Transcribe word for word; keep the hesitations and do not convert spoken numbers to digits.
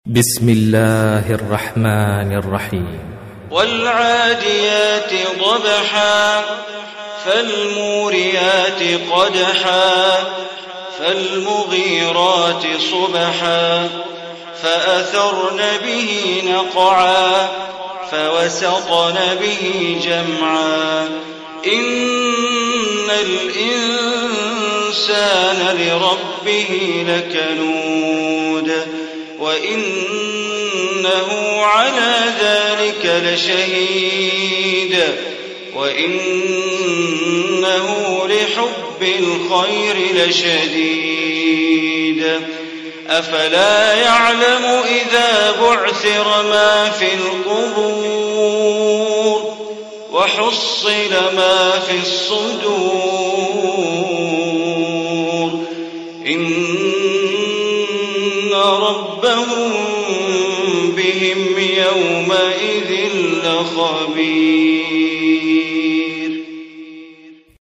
بسم الله الرحمن الرحيم. والعاديات ضبحا فالموريات قدحا فالمغيرات صبحا فأثرن به نقعا فوسطن به جمعا إن الإنسان لربه لكنود وإنه على ذلك لشهيد وإنه لحب الخير لشديد أفلا يعلم إذا بعثر ما في القبور وحصل ما في الصدور إن ربهم بهم يومئذ لخبير.